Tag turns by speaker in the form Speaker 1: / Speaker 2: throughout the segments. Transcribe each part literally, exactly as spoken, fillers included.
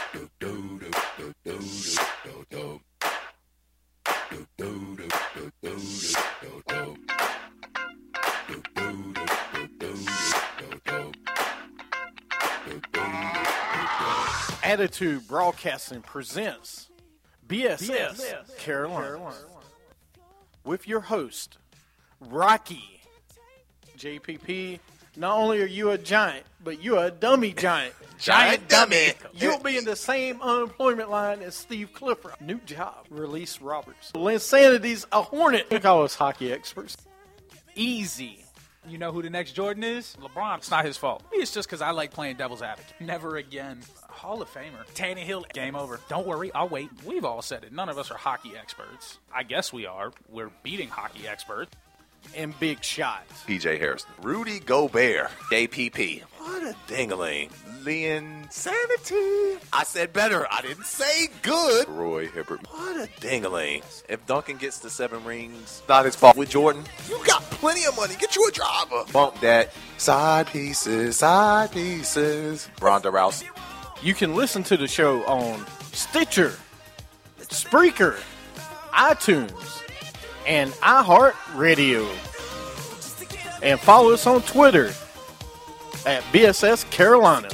Speaker 1: Attitude Broadcasting presents B S S, B S S Carolina. Carolina with your host, Rocky. J P P, not only are you a giant, but you're a dummy giant.
Speaker 2: Giant dummy.
Speaker 1: You'll be in the same unemployment line as Steve Clifford. New job, Release Roberts. Linsanity's a hornet. They call us hockey experts. Easy.
Speaker 3: You know who the next Jordan is? LeBron. It's not his fault. It's just because I like playing devil's advocate. Never again. Hall of Famer. Tannehill. Game over. Don't worry. I'll wait. We've all said it. None of us are hockey experts. I guess we are. We're beating hockey experts.
Speaker 1: And big shots.
Speaker 2: P J Harrison. Rudy Gobert. J P P. What a dingling. Linsanity. I said better. I didn't say good. Roy Hibbert. What a dingling. If Duncan gets the seven rings, not his fault. With Jordan, you got plenty of money. Get you a driver. Bump that. Side pieces. Side pieces. Ronda Rousey.
Speaker 1: You can listen to the show on Stitcher, Spreaker, iTunes, and iHeartRadio. And follow us on Twitter at B S S Carolina.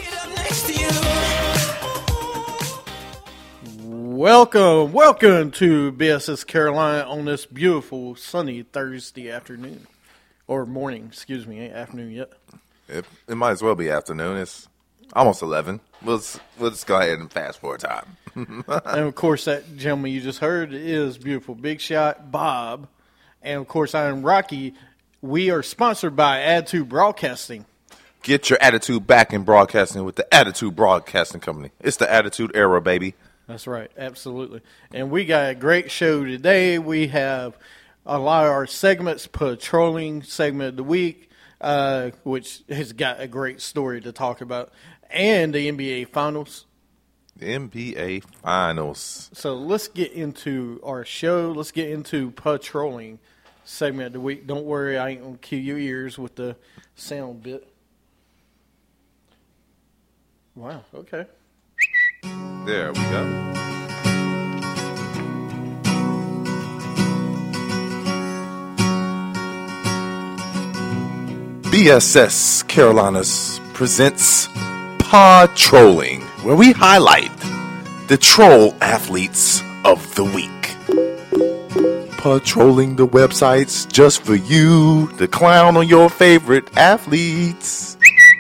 Speaker 1: Welcome, welcome to B S S Carolina on this beautiful sunny Thursday afternoon. Or morning, excuse me, ain't afternoon yet.
Speaker 2: It, it might as well be afternoon. It's almost eleven. We'll, we'll just go ahead and fast forward time.
Speaker 1: And, of course, that gentleman you just heard is beautiful Big Shot Bob. And, of course, I am Rocky. We are sponsored by Attitude Broadcasting.
Speaker 2: Get your attitude back in broadcasting with the Attitude Broadcasting Company. It's the Attitude Era, baby.
Speaker 1: That's right. Absolutely. And we got a great show today. We have a lot of our segments, patrolling segment of the week, uh, which has got a great story to talk about, and the N B A Finals.
Speaker 2: The N B A Finals.
Speaker 1: So let's get into our show. Let's get into patrolling segment of the week. Don't worry, I ain't going to cue your ears with the sound bit. Wow, okay.
Speaker 2: There we go. B S S Carolinas presents Patrolling, where we highlight the troll athletes of the week. Patrolling the websites just for you, the clown on your favorite athletes.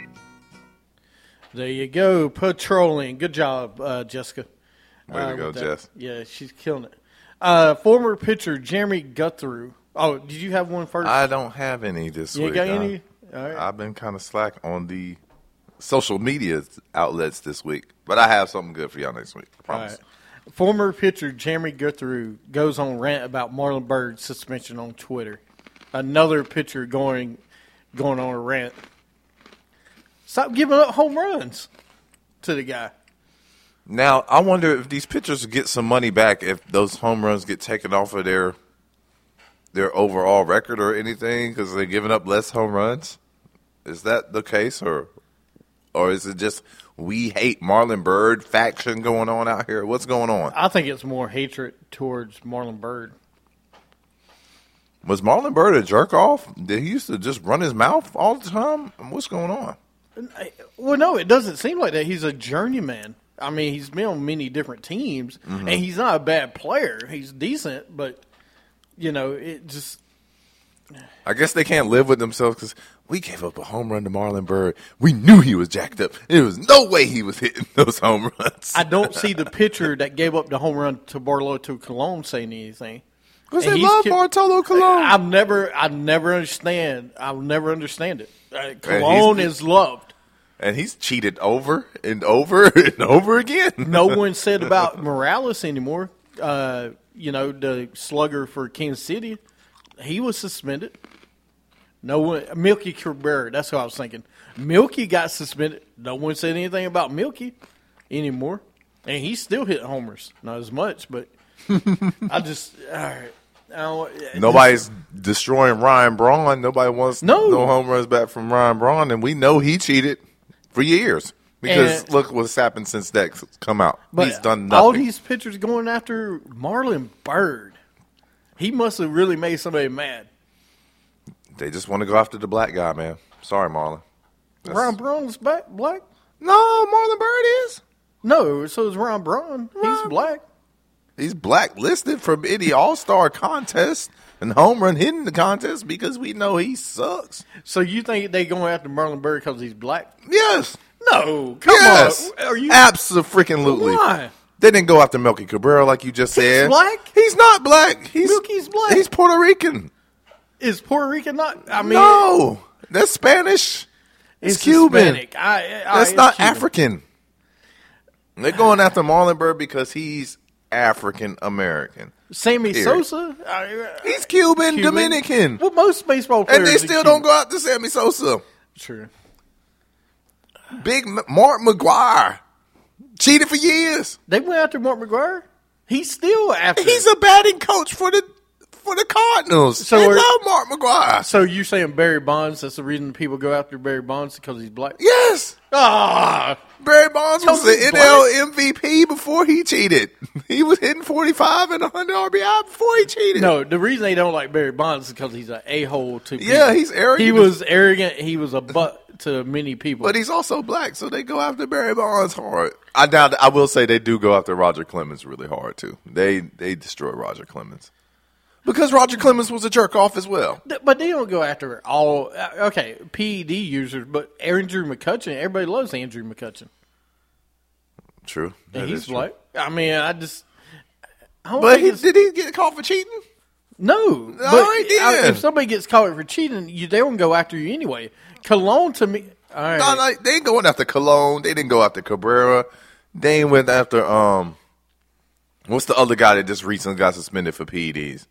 Speaker 1: There you go, patrolling. Good job, uh, Jessica.
Speaker 2: Way to
Speaker 1: uh,
Speaker 2: go, Jess.
Speaker 1: Yeah, she's killing it. Uh, former pitcher Jeremy Guthrie. Oh, did you have one first?
Speaker 2: I don't have any this
Speaker 1: you
Speaker 2: week.
Speaker 1: You got any? All right.
Speaker 2: I've been kind of slack on the social media outlets this week, but I have something good for y'all next week. I promise.
Speaker 1: All right. Former pitcher Jeremy Guthrie goes on rant about Marlon Byrd's suspension on Twitter. Another pitcher going going on a rant. Stop giving up home runs to the guy.
Speaker 2: Now, I wonder if these pitchers get some money back if those home runs get taken off of their their overall record or anything because they're giving up less home runs. Is that the case, or or is it just we hate Marlon Byrd faction going on out here? What's going on?
Speaker 1: I think it's more hatred towards Marlon Byrd.
Speaker 2: Was Marlon Byrd a jerk off? Did he used to just run his mouth all the time? What's going on?
Speaker 1: Well, no, it doesn't seem like that. He's a journeyman. I mean, he's been on many different teams, mm-hmm. and he's not a bad player. He's decent, but, you know, it just...
Speaker 2: I guess they can't live with themselves because we gave up a home run to Marlon Byrd. We knew he was jacked up. There was no way he was hitting those home runs.
Speaker 1: I don't see the pitcher that gave up the home run to Bartolo Colon saying anything.
Speaker 2: Because they love Bartolo Colon.
Speaker 1: I've never, I never understand. I'll never understand it. Uh, Colon is loved.
Speaker 2: And he's cheated over and over and over again.
Speaker 1: No one said about Morales anymore. Uh, you know, the slugger for Kansas City, he was suspended. No one, Milky Cabrera, that's what I was thinking. Milky got suspended. No one said anything about Milky anymore. And he's still hitting homers. Not as much, but I just, all right.
Speaker 2: Nobody's destroying Ryan Braun. Nobody wants
Speaker 1: no.
Speaker 2: no home runs back from Ryan Braun, and we know he cheated for years. Because
Speaker 1: And-
Speaker 2: look what's happened since that's come out.
Speaker 1: But
Speaker 2: He's done nothing.
Speaker 1: all these pitchers going after Marlon Byrd. He must have really made somebody mad.
Speaker 2: They just want to go after the black guy, man. Sorry, Marlon. That's-
Speaker 1: Ron Braun's back black?
Speaker 2: No, Marlon Byrd is.
Speaker 1: No, so is Ron Braun. He's
Speaker 2: Ron-
Speaker 1: black.
Speaker 2: He's blacklisted from any All-Star contest and home run hitting the contest because we know he sucks.
Speaker 1: So you think they going after Marlon Byrd because he's black?
Speaker 2: Yes.
Speaker 1: No, come
Speaker 2: yes.
Speaker 1: on. Are you
Speaker 2: Absolutely.
Speaker 1: Why?
Speaker 2: They didn't go after Melky Cabrera like you just said.
Speaker 1: black?
Speaker 2: He's not black. He's
Speaker 1: Milky's black.
Speaker 2: He's Puerto Rican.
Speaker 1: Is Puerto Rican not? I mean,
Speaker 2: no, that's Spanish. It's,
Speaker 1: it's
Speaker 2: Cuban.
Speaker 1: Hispanic. I, I,
Speaker 2: That's
Speaker 1: it's
Speaker 2: not
Speaker 1: Cuban.
Speaker 2: African. They're going after Marlon Byrd because he's African American.
Speaker 1: Sammy
Speaker 2: Period.
Speaker 1: Sosa. I,
Speaker 2: He's Cuban,
Speaker 1: Cuban.
Speaker 2: Dominican,
Speaker 1: Well, most baseball players
Speaker 2: and they
Speaker 1: are
Speaker 2: still
Speaker 1: Cuban.
Speaker 2: don't go after Sammy Sosa.
Speaker 1: True.
Speaker 2: Big M- Mark McGuire cheated for years.
Speaker 1: They went after Mark McGuire. He's still after.
Speaker 2: He's a batting coach for the for the Cardinals.
Speaker 1: So
Speaker 2: they
Speaker 1: are-
Speaker 2: love Mark McGuire.
Speaker 1: So you saying Barry Bonds? That's the reason people go after Barry Bonds because he's black.
Speaker 2: Yes,
Speaker 1: Ah,
Speaker 2: Barry Bonds was
Speaker 1: Because he's
Speaker 2: the N L M V P before he cheated. He was hitting forty-five and one hundred R B I before he cheated.
Speaker 1: no. The reason they don't like Barry Bonds is because he's an a hole to people.
Speaker 2: Yeah, he's arrogant.
Speaker 1: He was arrogant. He was a butt to many people.
Speaker 2: But he's also black, so they go after Barry Bonds hard. I doubt. I will say they do go after Roger Clemens really hard too. They they destroy Roger Clemens because Roger Clemens was a jerk off as well.
Speaker 1: Th- But they don't go after all. uh, Okay, P E D users, but Andrew McCutcheon. Everybody loves Andrew McCutcheon.
Speaker 2: True,
Speaker 1: And
Speaker 2: that
Speaker 1: he's
Speaker 2: is true.
Speaker 1: black. I mean, I just. I don't
Speaker 2: But
Speaker 1: think
Speaker 2: he,
Speaker 1: it's-
Speaker 2: did he get caught for cheating?
Speaker 1: No, but
Speaker 2: he did.
Speaker 1: I- if somebody gets caught for cheating, you they don't go after you anyway. Cologne to me, all right.
Speaker 2: No, no, they ain't going after Cologne. They didn't go after Cabrera. They ain't went after um. What's the other guy that just recently got suspended for P E Ds?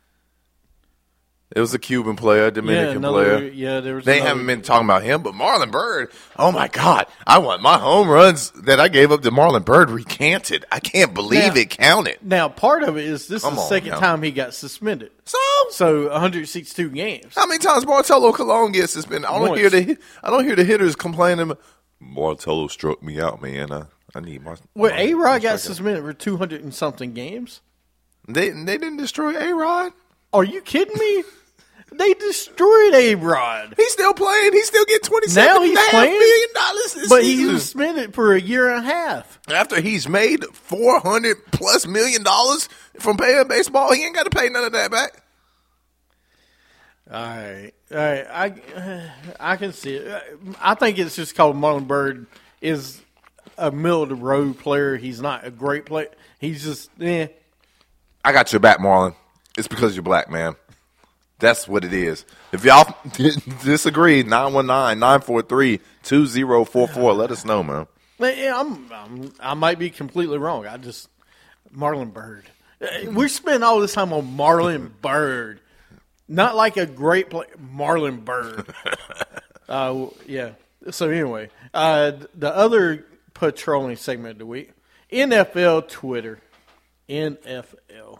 Speaker 2: It was a Cuban player,
Speaker 1: yeah,
Speaker 2: Dominican
Speaker 1: another,
Speaker 2: player.
Speaker 1: yeah, there was.
Speaker 2: They
Speaker 1: another-
Speaker 2: haven't been talking about him, but Marlon Byrd, oh my God, I want my home runs that I gave up to Marlon Byrd recanted. I can't believe
Speaker 1: Now-
Speaker 2: it counted.
Speaker 1: Now, part of it is this
Speaker 2: Come
Speaker 1: is the
Speaker 2: on,
Speaker 1: second
Speaker 2: now.
Speaker 1: time he got suspended.
Speaker 2: So,
Speaker 1: So one hundred sixty-two games.
Speaker 2: how many times Martello Colon gets suspended? I don't
Speaker 1: Once.
Speaker 2: hear the I don't hear the hitters complaining. Martello struck me out, man. I, I need my.
Speaker 1: Well,
Speaker 2: my-
Speaker 1: A
Speaker 2: my
Speaker 1: Rod got
Speaker 2: strikeout.
Speaker 1: suspended for two hundred and something games.
Speaker 2: They they didn't destroy A Rod.
Speaker 1: Are you kidding me? They destroyed A Rod,
Speaker 2: He's still playing. He still get twenty seven
Speaker 1: Now he's playing?
Speaker 2: million dollars this
Speaker 1: but he
Speaker 2: season.
Speaker 1: was suspended for a year and a half.
Speaker 2: After he's made four hundred plus million dollars from paying baseball, he ain't got to pay none of that back.
Speaker 1: All right, all right. I I can see it. I think it's just called Marlon Byrd is a middle of the road player. He's not a great player. He's just eh.
Speaker 2: I got your back, Marlon. It's because you're black, man. That's what it is. If y'all disagree, nine one nine, nine four three, two zero four four. Let us know, man.
Speaker 1: But, yeah, I'm, I'm I might be completely wrong. I just Marlon Byrd. Uh, We spend all this time on Marlon Byrd, not like a great play. Marlon Byrd. uh, yeah. So anyway, uh, the other patrolling segment of the week, N F L Twitter, N F L.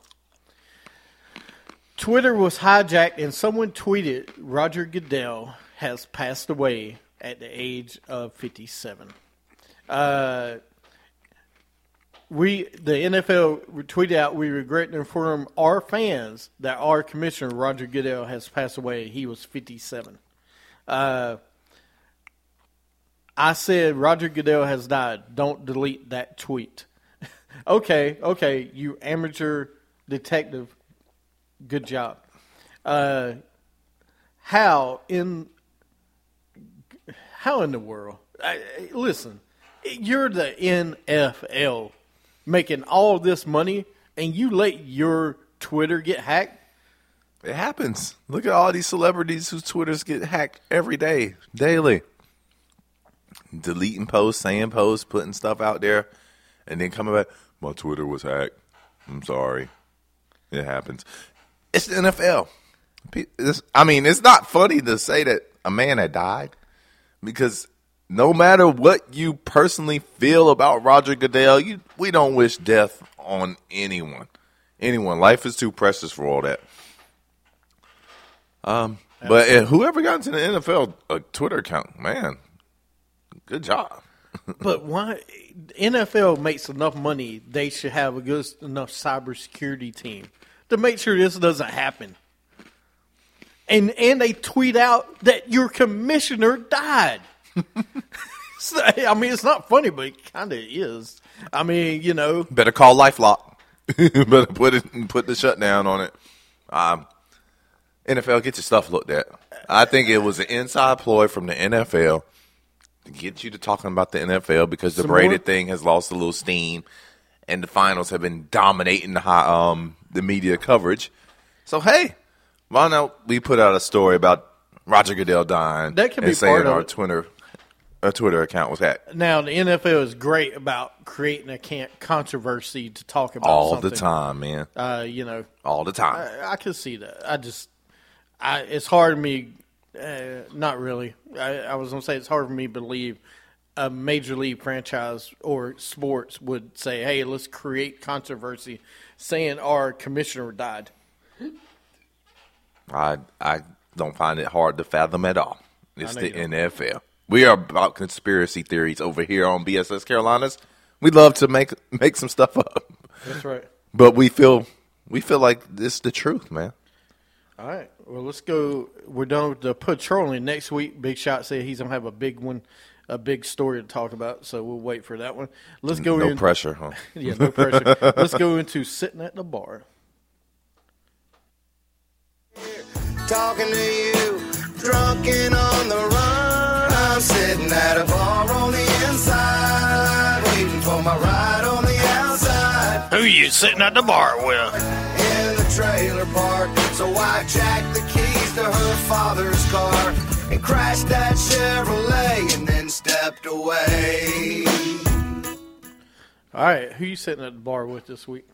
Speaker 1: Twitter was hijacked and someone tweeted Roger Goodell has passed away at the age of fifty-seven. Uh, we the N F L tweeted out, we regret to inform our fans that our commissioner, Roger Goodell, has passed away. He was fifty-seven. Uh, I said, Roger Goodell has died. Don't delete that tweet. okay, okay, you amateur detective. Good job. Uh, how in how in the world? I, I- listen, you're the N F L making all this money, and you let your Twitter get hacked.
Speaker 2: It happens. Look at all these celebrities whose Twitters get hacked every day, daily. Deleting posts, saying posts, putting stuff out there, and then coming back, my Twitter was hacked. I'm sorry. It happens. It's the N F L. Pe- it's- I mean, it's not funny to say that a man had died because no matter what you personally feel about Roger Goodell, you, we don't wish death on anyone. Anyone. Life is too precious for all that. Um, but uh, whoever got into the N F L uh, Twitter account, man, good job.
Speaker 1: But why? N F L makes enough money. They should have a good enough cybersecurity team to make sure this doesn't happen. And and they tweet out that your commissioner died. So, I mean, it's not funny, but it kind of is. I mean, you know,
Speaker 2: better call LifeLock. Better put it put the shutdown on it. Um, N F L, get your stuff looked at. I think it was an inside ploy from the N F L to get you to talking about the N F L because the
Speaker 1: Some
Speaker 2: braided
Speaker 1: more?
Speaker 2: thing has lost a little steam, and the finals have been dominating the high, um the media coverage. So hey, why not we put out a story about Roger Goodell dying
Speaker 1: That can
Speaker 2: and
Speaker 1: be
Speaker 2: saying
Speaker 1: part of
Speaker 2: our
Speaker 1: it.
Speaker 2: Twitter our Twitter account was hacked
Speaker 1: now the N F L is great about creating a can- controversy to talk about
Speaker 2: all
Speaker 1: something.
Speaker 2: the time, man,
Speaker 1: Uh, you know,
Speaker 2: all the time.
Speaker 1: I, I can see that. I just, I it's hard for me. Uh, not really. I, I was gonna say it's hard for me to believe a major league franchise or sports would say, "Hey, let's create controversy," saying our commissioner died.
Speaker 2: I I don't find it hard to fathom at all. It's
Speaker 1: know
Speaker 2: the
Speaker 1: you don't.
Speaker 2: N F L. We are about conspiracy theories over here on B S S Carolinas. We love to make make some stuff up,
Speaker 1: That's right.
Speaker 2: but we feel we feel like this is the truth, man.
Speaker 1: All right. Well, let's go. We're done with the patrolling. Next week, Big Shot said he's gonna have a big one, a big story to talk about. So we'll wait for that one. Let's go.
Speaker 2: No
Speaker 1: in,
Speaker 2: pressure, huh?
Speaker 1: Yeah, no pressure. Let's go into sitting at the bar.
Speaker 4: Talking to you, drunken on the run. I'm sitting at a bar on the inside, waiting for my ride on the outside.
Speaker 1: Who you sitting at the bar with?
Speaker 4: In the trailer park, so I jacked the keys to her father's car and crashed that Chevrolet and then stepped away.
Speaker 1: All right, who you sitting at the bar with this week?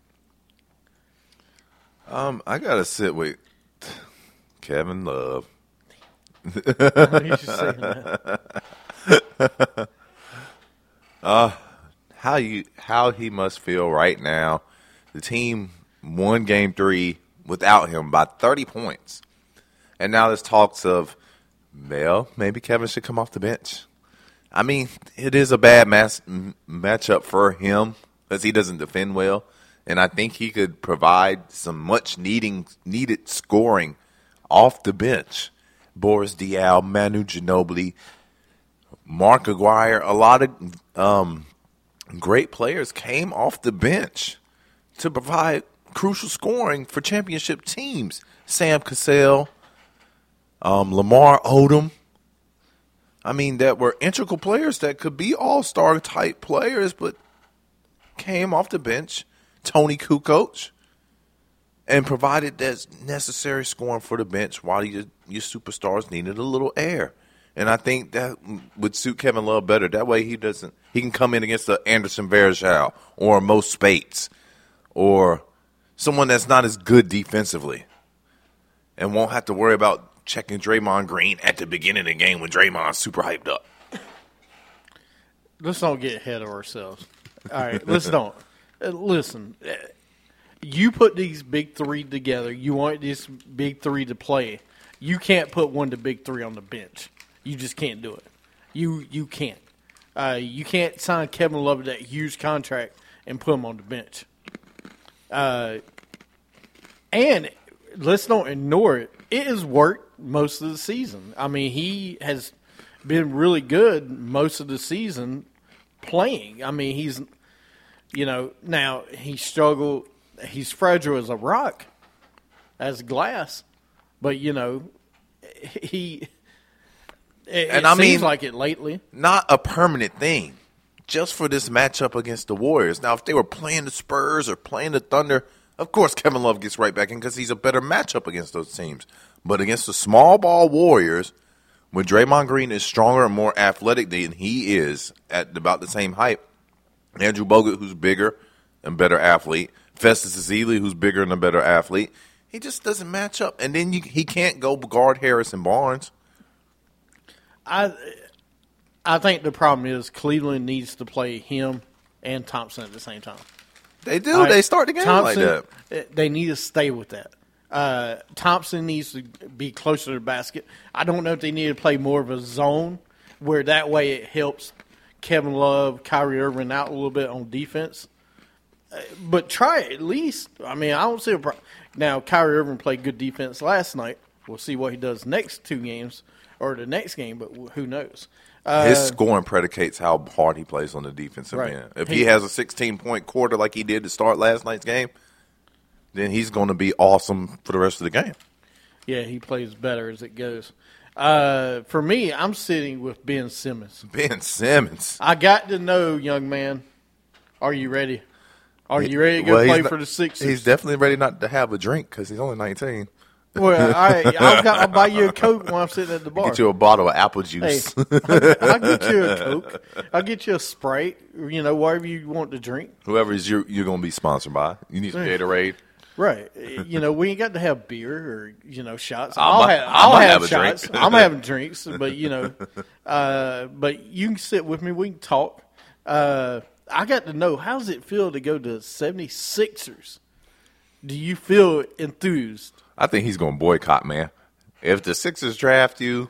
Speaker 2: Um, I gotta sit with Kevin Love.
Speaker 1: Who you saying that?
Speaker 2: How you how he must feel right now. The team won game three without him by thirty points. And now there's talks of, well, maybe Kevin should come off the bench. I mean, it is a bad mass, m- matchup for him because he doesn't defend well. And I think he could provide some much needing needed scoring off the bench. Boris Diaw, Manu Ginobili, Mark Aguirre, a lot of um, great players came off the bench to provide crucial scoring for championship teams. Sam Cassell, um, Lamar Odom. I mean, that were integral players that could be all-star type players, but came off the bench. Tony Kukoc, and provided that necessary scoring for the bench while your, your superstars needed a little air. And I think that would suit Kevin Love better. That way he doesn't he can come in against the Anderson Varejao or Mo Spates or someone that's not as good defensively and won't have to worry about checking Draymond Green at the beginning of the game when Draymond's super hyped up.
Speaker 1: Let's don't get ahead of ourselves. All right, let's don't. Uh, Listen, uh, you put these big three together. You want this big three to play. You can't put one of the big three on the bench. You just can't do it. You you can't. Uh, you can't sign Kevin Love to that huge contract and put him on the bench. Uh, and let's don't ignore it. It has worked most of the season. I mean, he has been really good most of the season playing. I mean, he's, you know, now he struggled. He's fragile as a rock, as glass, but you know, he. It,
Speaker 2: And
Speaker 1: it
Speaker 2: I
Speaker 1: seems
Speaker 2: mean-
Speaker 1: like it lately.
Speaker 2: Not a permanent thing, just for this matchup against the Warriors. Now, if they were playing the Spurs or playing the Thunder, of course Kevin Love gets right back in because he's a better matchup against those teams. But against the small ball Warriors, when Draymond Green is stronger and more athletic than he is at about the same height, Andrew Bogut, who's bigger and better athlete, Festus Ezeli, who's bigger and a better athlete, he just doesn't match up. And then you, he can't go guard Harrison Barnes.
Speaker 1: I I think the problem is Cleveland needs to play him and Thompson at the same time.
Speaker 2: They do.
Speaker 1: All right,
Speaker 2: They start the game
Speaker 1: Thompson,
Speaker 2: like that.
Speaker 1: uh, They need to stay with that. Uh, Thompson needs to be closer to the basket. I don't know if they need to play more of a zone where that way it helps Kevin Love, Kyrie Irving out a little bit on defense. Uh, but try it at least. I mean, I don't see a problem. Now, Kyrie Irving played good defense last night. We'll see what he does next two games or the next game, but who knows? Uh,
Speaker 2: His scoring predicates how hard he plays on the defensive
Speaker 1: Right.
Speaker 2: end. If
Speaker 1: He-
Speaker 2: he has a sixteen-point quarter like he did to start last night's game, then he's going to be awesome for the rest of the game.
Speaker 1: Yeah, he plays better as it goes. Uh, for me, I'm sitting with Ben Simmons.
Speaker 2: Ben Simmons.
Speaker 1: I got to know, young man, are you ready? Are you ready to go
Speaker 2: Well, he's
Speaker 1: play
Speaker 2: not-
Speaker 1: for the Sixers?
Speaker 2: He's definitely ready not to have a drink because he's only nineteen.
Speaker 1: Well, all right, I'll, got, I'll buy you a Coke when I'm sitting at the bar.
Speaker 2: Get you a bottle of apple
Speaker 1: Hey,
Speaker 2: juice.
Speaker 1: I'll, I'll get you a Coke. I'll get you a Sprite, you know, whatever you want to drink.
Speaker 2: Whoever is you, you're going to be sponsored by. You need some Gatorade.
Speaker 1: Right. You know, we ain't got to have beer or, you know, shots.
Speaker 2: I
Speaker 1: I'll
Speaker 2: might-
Speaker 1: have,
Speaker 2: I
Speaker 1: I'll
Speaker 2: might
Speaker 1: have,
Speaker 2: have a drink.
Speaker 1: shots. I'm having drinks, but, you know, uh, but you can sit with me. We can talk. Uh, I got to know, how does it feel to go to seventy-sixers? Do you feel enthused?
Speaker 2: I think he's going to boycott, man. If the Sixers draft you,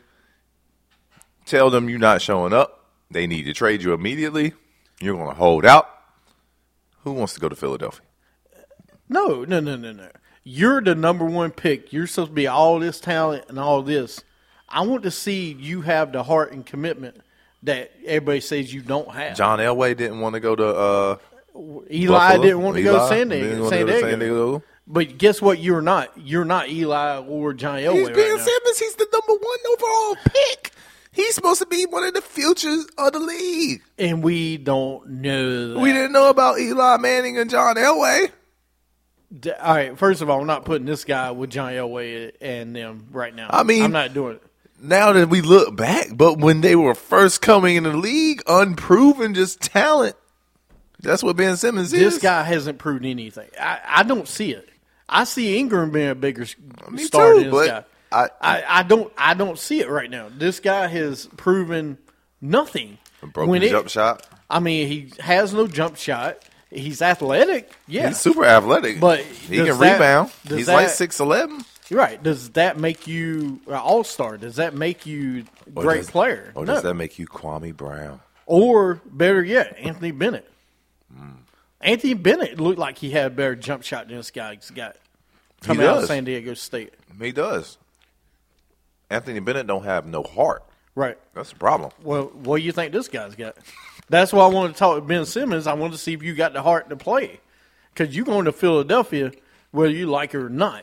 Speaker 2: tell them you're not showing up. They need to trade you immediately. You're going to hold out. Who wants to go to Philadelphia?
Speaker 1: No, no, no, no, no. You're the number one pick. You're supposed to be all this talent and all this. I want to see you have the heart and commitment that everybody says you don't have.
Speaker 2: John Elway didn't want to go to uh,
Speaker 1: Eli
Speaker 2: Buffalo.
Speaker 1: didn't want to go to
Speaker 2: Eli
Speaker 1: San
Speaker 2: didn't
Speaker 1: Diego.
Speaker 2: want to
Speaker 1: San
Speaker 2: go to
Speaker 1: Diego.
Speaker 2: San Diego.
Speaker 1: But guess what? You're not. You're not Eli or John Elway
Speaker 2: He's
Speaker 1: right
Speaker 2: Ben
Speaker 1: now.
Speaker 2: Simmons. He's the number one overall pick. He's supposed to be one of the futures of the league.
Speaker 1: And we don't know that.
Speaker 2: We didn't know about Eli Manning and John Elway.
Speaker 1: D- All right, first of all, I'm not putting this guy with John Elway and them right now.
Speaker 2: I mean-
Speaker 1: I'm not doing it.
Speaker 2: Now that we look back, but when they were first coming in the league, unproven, just talent. That's what Ben Simmons is.
Speaker 1: This guy hasn't proved anything. I, I don't see it. I see Ingram being a bigger s-
Speaker 2: Me
Speaker 1: star
Speaker 2: too,
Speaker 1: than this
Speaker 2: but
Speaker 1: guy.
Speaker 2: I-
Speaker 1: I, I don't I don't see it right now. This guy has proven nothing.
Speaker 2: broken
Speaker 1: When it-
Speaker 2: jump shot.
Speaker 1: I mean, he has no jump shot. He's athletic, yeah.
Speaker 2: He's super athletic,
Speaker 1: But
Speaker 2: he
Speaker 1: does
Speaker 2: can
Speaker 1: that-
Speaker 2: rebound.
Speaker 1: does
Speaker 2: He's
Speaker 1: that-
Speaker 2: like six eleven.
Speaker 1: You're right. Does that make you an all-star? Does that make you a great
Speaker 2: does,
Speaker 1: player?
Speaker 2: Or
Speaker 1: No.
Speaker 2: does that make you Kwame Brown?
Speaker 1: Or better yet, Anthony Bennett.
Speaker 2: Hmm.
Speaker 1: Anthony Bennett looked like he had a better jump shot than this guy's got coming out of
Speaker 2: does.
Speaker 1: San Diego State.
Speaker 2: He does. Anthony Bennett don't have no heart.
Speaker 1: Right.
Speaker 2: That's the problem.
Speaker 1: Well, what do you think this guy's got? That's why I wanted to talk to Ben Simmons. I wanted to see if you got the heart to play. Because you're going to Philadelphia whether you like it or not.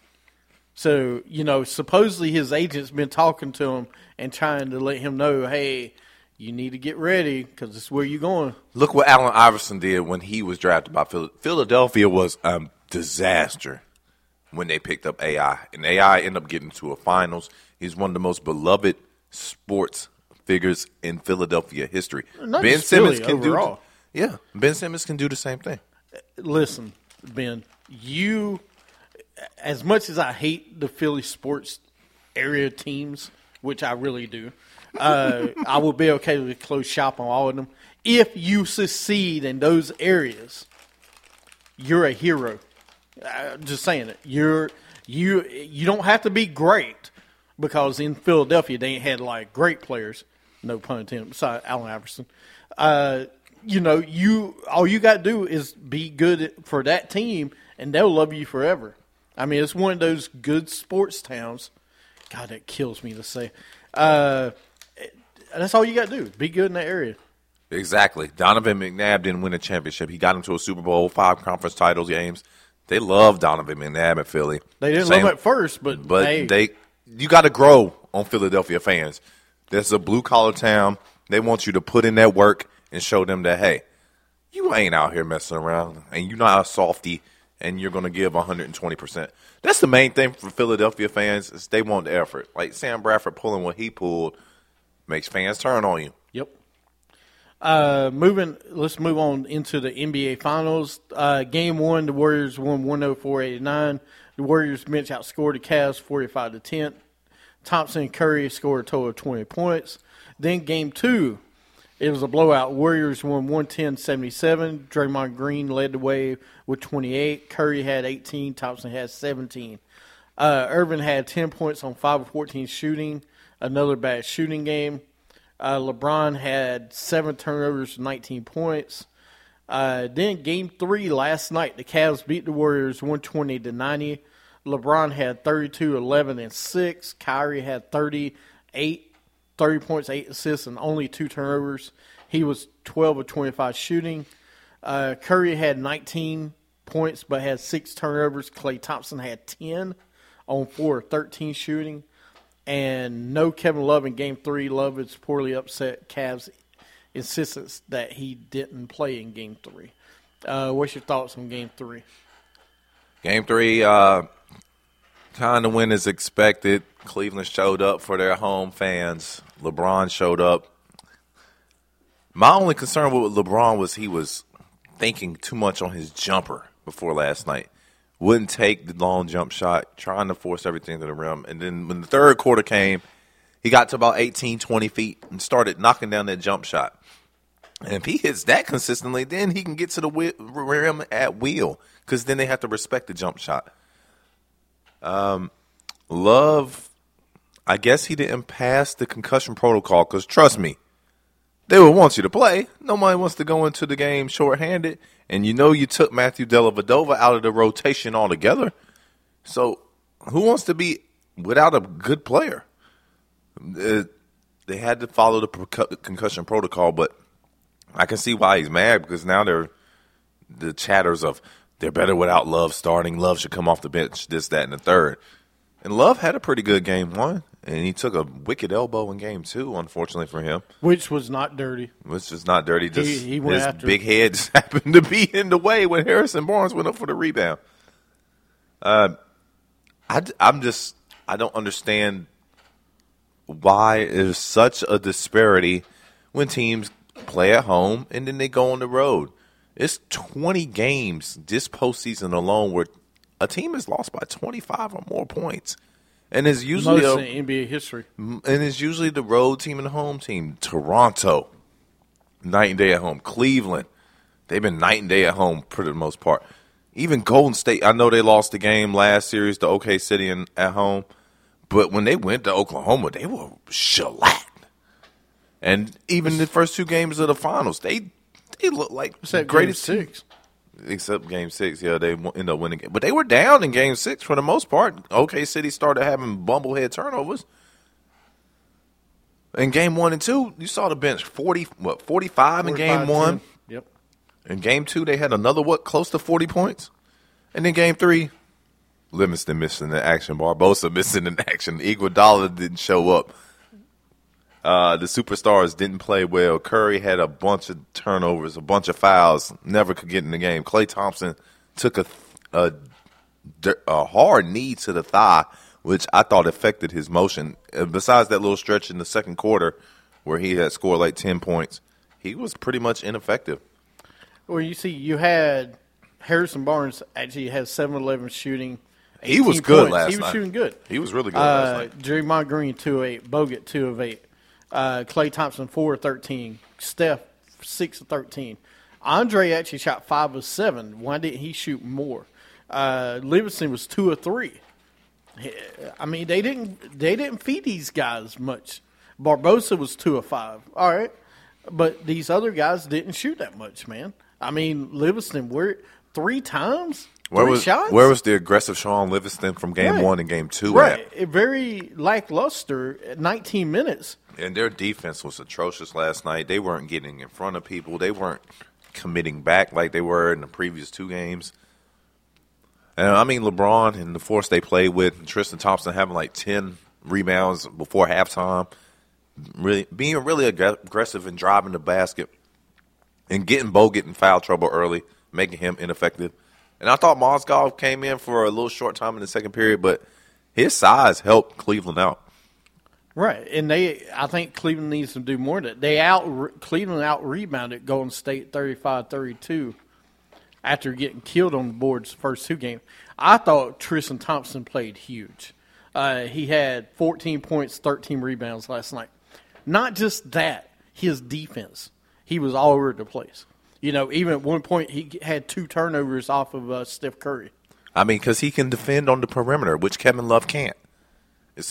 Speaker 1: So, you know, supposedly his agent's been talking to him and trying to let him know, hey, you need to get ready because it's where you're going.
Speaker 2: Look what Allen Iverson did when he was drafted by Phil- Philadelphia. Was a disaster when they picked up A I, and A I ended up getting to a finals. He's one of the most beloved sports figures in Philadelphia history.
Speaker 1: Not
Speaker 2: Ben
Speaker 1: just
Speaker 2: Simmons
Speaker 1: Philly,
Speaker 2: can
Speaker 1: overall.
Speaker 2: do. Yeah, Ben Simmons can do the same thing.
Speaker 1: Listen, Ben, you, as much as I hate the Philly sports area teams, which I really do, uh, I will be okay to close shop on all of them. If you succeed in those areas, you're a hero. Uh, just saying it. You're you. You don't have to be great because in Philadelphia they ain't had like great players. No pun intended. Besides Allen Iverson. Uh, you know, you all you got to do is be good for that team, and they'll love you forever. I mean, it's one of those good sports towns. God, that kills me to say. Uh, that's all you got to do. Be good in that area.
Speaker 2: Exactly. Donovan McNabb didn't win a championship. He got him to a Super Bowl, five conference titles games. They love Donovan McNabb at Philly.
Speaker 1: They didn't
Speaker 2: Same-
Speaker 1: love him at first, but
Speaker 2: But
Speaker 1: hey,
Speaker 2: they, you got to grow on Philadelphia fans. That's a blue collar town. They want you to put in that work and show them that, hey, you ain't out here messing around, and you're not a softy, and you're going to give one hundred twenty percent. That's the main thing for Philadelphia fans is they want the effort. Like Sam Bradford pulling what he pulled makes fans turn on you.
Speaker 1: Yep. Uh, moving, let's move on into the N B A Finals. Uh, game one, the Warriors won one oh four eighty-nine. The Warriors bench outscored the Cavs forty-five to ten. Thompson and Curry scored a total of twenty points. Then game two, it was a blowout. Warriors won one ten seventy-seven. Draymond Green led the way with twenty-eight. Curry had eighteen. Thompson had seventeen. Uh, Irvin had ten points on five of fourteen shooting. Another bad shooting game. Uh, LeBron had seven turnovers, nineteen points. Uh, then game three last night, the Cavs beat the Warriors one twenty to ninety. LeBron had thirty-two, eleven, and six. Kyrie had thirty-eight, thirty points, eight assists, and only two turnovers. He was twelve of twenty-five shooting. Uh, Curry had nineteen points but had six turnovers. Klay Thompson had ten on four of thirteen shooting. And no Kevin Love in game three. Love is poorly upset Cavs' insistence that he didn't play in game three. Uh, what's your thoughts on game three?
Speaker 2: Game three, uh, kind of went as expected. Cleveland showed up for their home fans. LeBron showed up. My only concern with LeBron was he was thinking too much on his jumper before last night. Wouldn't take the long jump shot, trying to force everything to the rim. And then when the third quarter came, he got to about eighteen, twenty feet and started knocking down that jump shot. And if he hits that consistently, then he can get to the rim at will, because then they have to respect the jump shot. Um, Love, I guess he didn't pass the concussion protocol, because trust me, they would want you to play. Nobody wants to go into the game shorthanded. And you know you took Matthew Dellavedova out of the rotation altogether. So who wants to be without a good player? Uh, they had to follow the concussion protocol, but I can see why he's mad, because now they're the chatters of they're better without Love starting. Love should come off the bench, this, that, and the third. And Love had a pretty good game one, and he took a wicked elbow in game two, unfortunately for him.
Speaker 1: Which was not dirty.
Speaker 2: Which was not dirty. Just
Speaker 1: he, he went
Speaker 2: his
Speaker 1: after
Speaker 2: big head just happened to be in the way when Harrison Barnes went up for the rebound. Uh, I, I'm just – I don't understand why there's such a disparity when teams play at home and then they go on the road. It's twenty games this postseason alone where a team is lost by twenty-five or more points. And it's usually
Speaker 1: Most
Speaker 2: a,
Speaker 1: in N B A history.
Speaker 2: And it's usually the road team and the home team. Toronto, night and day at home. Cleveland, they've been night and day at home for the most part. Even Golden State, I know they lost the game last series to O K C and at home, but when they went to Oklahoma, they were shellacked. And even the first two games of the finals, they they looked like
Speaker 1: Except
Speaker 2: greatest
Speaker 1: game six.
Speaker 2: Except game six, yeah, they end up winning. But they were down in game six for the most part. O K C started having bumblehead turnovers. In game one and two, you saw the bench forty, what, forty-five in game one.
Speaker 1: Yep.
Speaker 2: In game two, they had another, what, close to forty points. And in game three, Livingston missing the action. Barbosa missing in action. Iguodala didn't show up. Uh, the superstars didn't play well. Curry had a bunch of turnovers, a bunch of fouls, never could get in the game. Klay Thompson took a, a, a hard knee to the thigh, which I thought affected his motion. Uh, besides that little stretch in the second quarter where he had scored like ten points, he was pretty much ineffective.
Speaker 1: Well, you see, you had Harrison Barnes actually had seven eleven shooting.
Speaker 2: He was good
Speaker 1: points.
Speaker 2: last night.
Speaker 1: He was shooting good.
Speaker 2: He was really good
Speaker 1: uh,
Speaker 2: last night.
Speaker 1: Draymond Green, two of eight. Bogut, two of eight. Uh, Klay Thompson, four of thirteen. Steph, six of thirteen. Andre actually shot five of seven. Why didn't he shoot more? Uh, Livingston was two of three. I mean, they didn't they didn't feed these guys much. Barbosa was two of five. All right. But these other guys didn't shoot that much, man. I mean, Livingston, where three times?
Speaker 2: Where
Speaker 1: Three
Speaker 2: was
Speaker 1: shots?
Speaker 2: where was the aggressive Sean Livingston from game
Speaker 1: Right.
Speaker 2: one and game two
Speaker 1: Right.
Speaker 2: at?
Speaker 1: It very lackluster at nineteen minutes.
Speaker 2: And their defense was atrocious last night. They weren't getting in front of people. They weren't committing back like they were in the previous two games. And I mean, LeBron and the force they played with, Tristan Thompson having like ten rebounds before halftime, really being really ag- aggressive and driving the basket, and getting Bogut in foul trouble early, making him ineffective. And I thought Mozgov came in for a little short time in the second period, but his size helped Cleveland out.
Speaker 1: Right, and they, I think Cleveland needs to do more. That they out Cleveland out rebounded Golden State thirty-five thirty-two after getting killed on the boards the first two games. I thought Tristan Thompson played huge. Uh, he had fourteen points, thirteen rebounds last night. Not just that, his defense. He was all over the place. You know, even at one point he had two turnovers off of uh, Steph Curry.
Speaker 2: I mean, because he can defend on the perimeter, which Kevin Love can't. It's a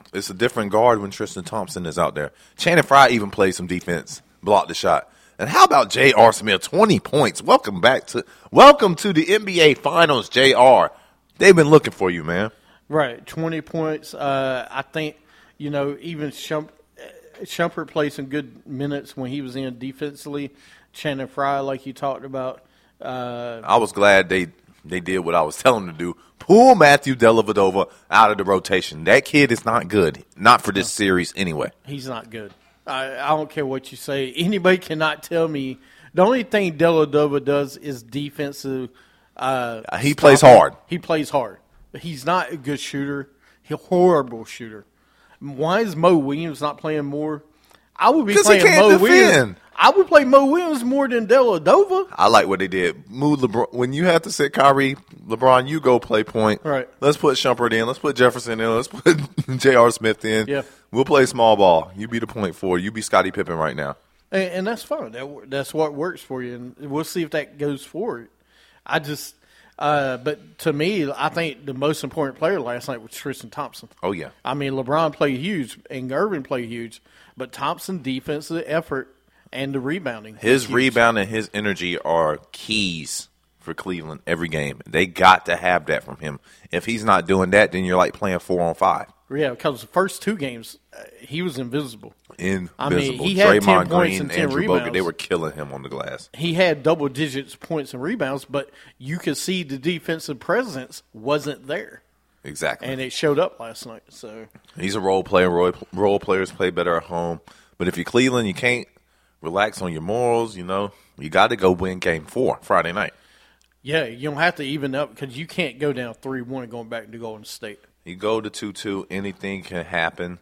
Speaker 2: it's a different guard when Tristan Thompson is out there. Channing Frye even played some defense, blocked the shot. And how about J R. Smith? twenty points. Welcome back to welcome to the N B A Finals, J R. They've been looking for you, man.
Speaker 1: Right, twenty points. Uh, I think, you know, even Shump, Shumpert played some good minutes when he was in defensively. Channing Frye, like you talked about. Uh,
Speaker 2: I was glad they they did what I was telling them to do. Pull Matthew Dellavedova out of the rotation. That kid is not good. Not for this no. series anyway.
Speaker 1: He's not good. I, I don't care what you say. Anybody cannot tell me. The only thing Dellavedova does is defensive. Uh,
Speaker 2: he plays hard.
Speaker 1: He plays hard. He's not a good shooter. He's a horrible shooter. Why is Mo Williams not playing more? I would be playing
Speaker 2: he can't
Speaker 1: Mo
Speaker 2: defend.
Speaker 1: Williams. I would play Mo Williams more than Dellavedova.
Speaker 2: I like what they did. Move LeBron. When you have to sit Kyrie, LeBron, you go play point.
Speaker 1: Right.
Speaker 2: Let's put Shumpert in. Let's put Jefferson in. Let's put J R. Smith in.
Speaker 1: Yeah.
Speaker 2: We'll play small ball. You be the point forward. You be Scottie Pippen right now.
Speaker 1: And, and that's fine. That, that's what works for you. And we'll see if that goes forward. I just uh, – but to me, I think the most important player last night was Tristan Thompson.
Speaker 2: Oh, yeah.
Speaker 1: I mean, LeBron played huge and Irvin played huge. But Thompson defensive effort and the rebounding.
Speaker 2: His rebound and his energy are keys for Cleveland every game. They got to have that from him. If he's not doing that, then you're like playing four on five.
Speaker 1: Yeah, because the first two games, uh, he was invisible.
Speaker 2: Invisible.
Speaker 1: I mean, he had
Speaker 2: Draymond
Speaker 1: ten points
Speaker 2: Green,
Speaker 1: and ten
Speaker 2: Andrew
Speaker 1: rebounds.
Speaker 2: Bogut, they were killing him on the glass.
Speaker 1: He had double digits points and rebounds, but you could see the defensive presence wasn't there.
Speaker 2: Exactly.
Speaker 1: And it showed up last night. So
Speaker 2: he's a role player. Role, role players play better at home. But if you're Cleveland, you can't relax on your morals. You know, you got to go win game four Friday night.
Speaker 1: Yeah, you don't have to even up because you can't go down three one going back to Golden State.
Speaker 2: You go to two two, anything can happen.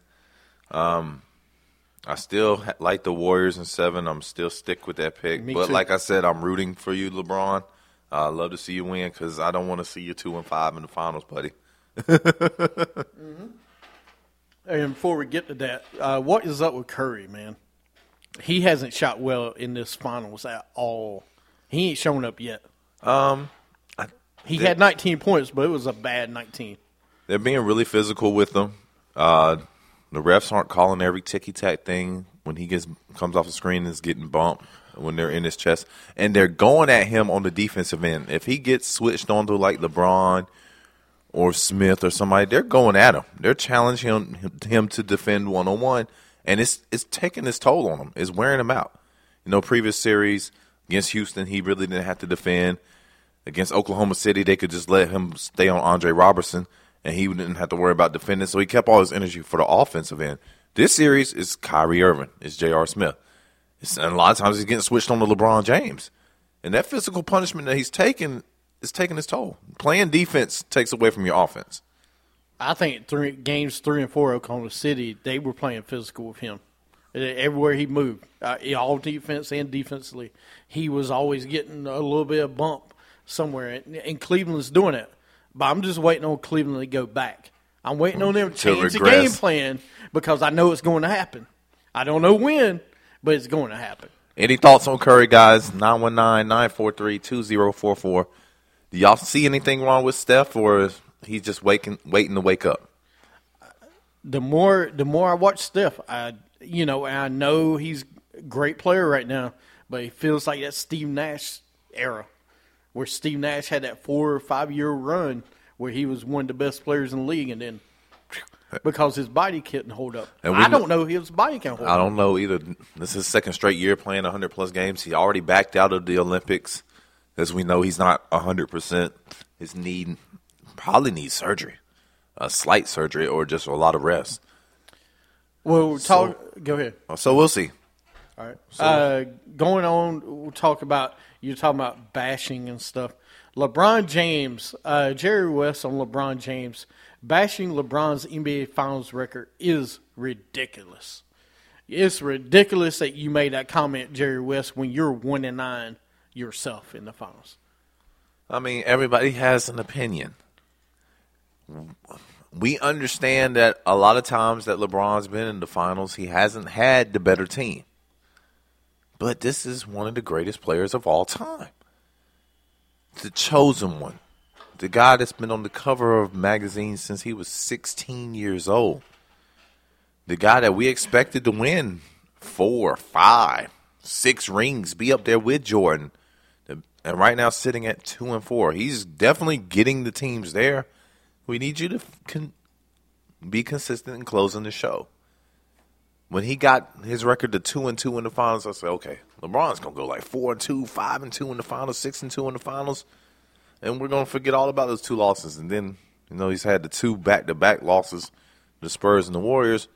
Speaker 2: Um, I still ha- like the Warriors in seven. I'm still stick with that pick.
Speaker 1: Me
Speaker 2: but
Speaker 1: too.
Speaker 2: like I said, I'm rooting for you, LeBron. I uh, love to see you win because I don't want to see you two and five in the finals, buddy.
Speaker 1: mm-hmm. And before we get to that, uh, what is up with Curry, man? He hasn't shot well in this finals at all. He ain't shown up yet.
Speaker 2: Um, I,
Speaker 1: he had nineteen points, but it was a bad nineteen.
Speaker 2: They're being really physical with them. Uh, the refs aren't calling every ticky-tack thing when he gets comes off the screen and is getting bumped when they're in his chest. And they're going at him on the defensive end. If he gets switched onto like LeBron or Smith or somebody, they're going at him. They're challenging him, him to defend one-on-one, and it's it's taking its toll on him. It's wearing him out. You know, previous series against Houston, he really didn't have to defend. Against Oklahoma City, they could just let him stay on Andre Robertson, and he didn't have to worry about defending, so he kept all his energy for the offensive end. This series is Kyrie Irving. It's J R. Smith. It's, and a lot of times he's getting switched on to LeBron James. And that physical punishment that he's taking is taking its toll. Playing defense takes away from your offense.
Speaker 1: I think three games three and four, Oklahoma City, they were playing physical with him. Everywhere he moved, uh, all defense and defensively, he was always getting a little bit of bump somewhere. And Cleveland's doing it. But I'm just waiting on Cleveland to go back. I'm waiting on them to change the game plan because I know it's going to happen. I don't know when, but it's going to happen.
Speaker 2: Any thoughts on Curry, guys? nine one nine, nine four three, two zero four four. Do y'all see anything wrong with Steph, or is he just waking, waiting to wake up?
Speaker 1: The more the more I watch Steph, I you know, and I know he's a great player right now, but it feels like that Steve Nash era where Steve Nash had that four or five year run where he was one of the best players in the league, and then because his body couldn't hold up.
Speaker 2: And we,
Speaker 1: I don't know if his body can hold up.
Speaker 2: I don't know either. This is his second straight year playing one hundred plus games. He already backed out of the Olympics. As we know, he's not one hundred percent. His knee probably needs surgery, a slight surgery, or just a lot of rest.
Speaker 1: Well, talk. So, go ahead.
Speaker 2: So we'll see.
Speaker 1: All right. So, uh, going on, we'll talk about, you're talking about bashing and stuff. LeBron James, uh, Jerry West on LeBron James, bashing LeBron's N B A Finals record is ridiculous. It's ridiculous that you made that comment, Jerry West, when you're one and nine yourself in the finals.
Speaker 2: I mean, everybody has an opinion. We understand that a lot of times that LeBron's been in the finals, he hasn't had the better team. But this is one of the greatest players of all time. The chosen one. The guy that's been on the cover of magazines since he was sixteen years old. the guy that we expected to win four, five, six rings, be up there with Jordan, and right now sitting at two and four. He's definitely getting the teams there. We need you to con- be consistent in closing the show. When he got his record to two and two in the finals, I said, okay, LeBron's gonna go like four and two, five and two in the finals, six and two in the finals, and we're gonna forget all about those two losses. And then, you know, he's had the two back-to-back losses, the Spurs and the Warriors,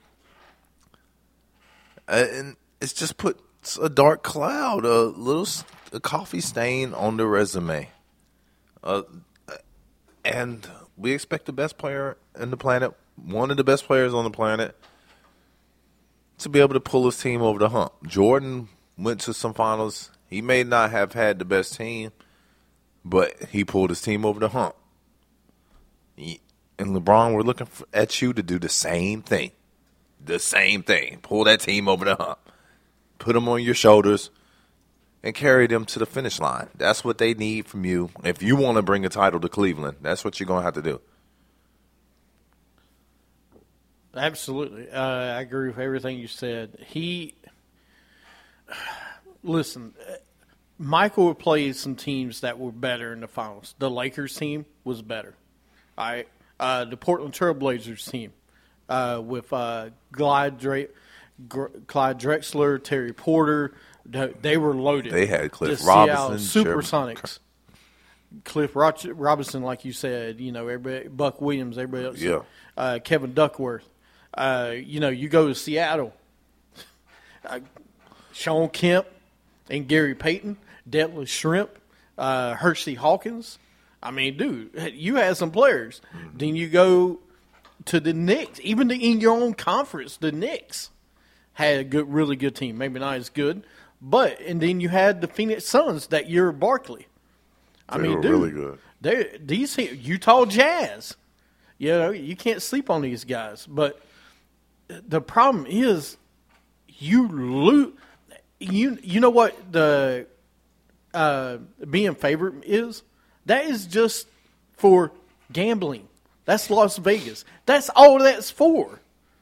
Speaker 2: and it's just put a dark cloud, a little a coffee stain on the resume. Uh, and we expect the best player in the planet, one of the best players on the planet, to be able to pull his team over the hump. Jordan went to some finals. He may not have had the best team, but he pulled his team over the hump. He, and LeBron, we're looking for, at you to do the same thing. The same thing. Pull that team over the hump. Put them on your shoulders and carry them to the finish line. That's what they need from you. If you want to bring a title to Cleveland, that's what you're going to have to do.
Speaker 1: Absolutely. Uh, I agree with everything you said. He, listen, Michael played some teams that were better in the finals. The Lakers team was better. All right. Uh, the Portland Trailblazers team uh, with uh, Clyde, Dre- Gr- Clyde Drexler, Terry Porter, they, they were loaded.
Speaker 2: They had Cliff
Speaker 1: the
Speaker 2: Robinson,
Speaker 1: Seattle
Speaker 2: Jeremy-
Speaker 1: Supersonics. Cliff Roch- Robinson, like you said, you know, everybody, Buck Williams, everybody else.
Speaker 2: Yeah.
Speaker 1: Uh, Kevin Duckworth. Uh, you know, you go to Seattle, uh, Sean Kemp and Gary Payton, Detlef Shrimp, uh, Hershey Hawkins. I mean, dude, you had some players. Mm-hmm. Then you go to the Knicks. Even the, in your own conference, the Knicks had a good, really good team. Maybe not as good, but and then you had the Phoenix Suns that year, Barkley. I
Speaker 2: they
Speaker 1: mean,
Speaker 2: were
Speaker 1: dude,
Speaker 2: really good.
Speaker 1: They these Utah Jazz. You know, you can't sleep on these guys, but. The problem is, you lose. You you know what the uh, being favored is? That is just for gambling. That's Las Vegas. That's all that's for.